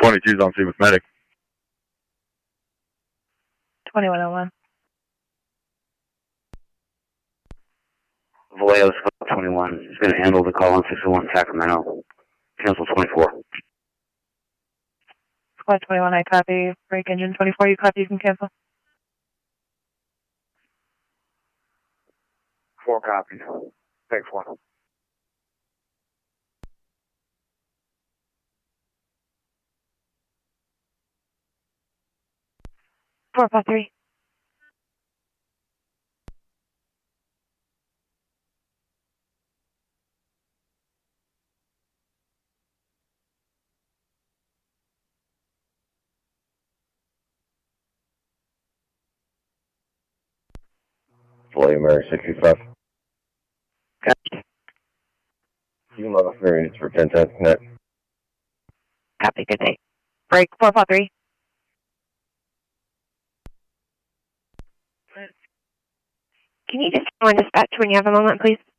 22's on scene with medic. 2101. Vallejo, 21 is going to handle the call on 601 Sacramento. Cancel 24. Squad 21, I copy. Break engine 24, you copy, you can cancel. 4 copies. Thanks, 1. 453. Vallejo, Mary 65. Copy. You can log off your units for 1010 connect. Copy, good day. Break 453. Can you just go on dispatch when you have a moment, please?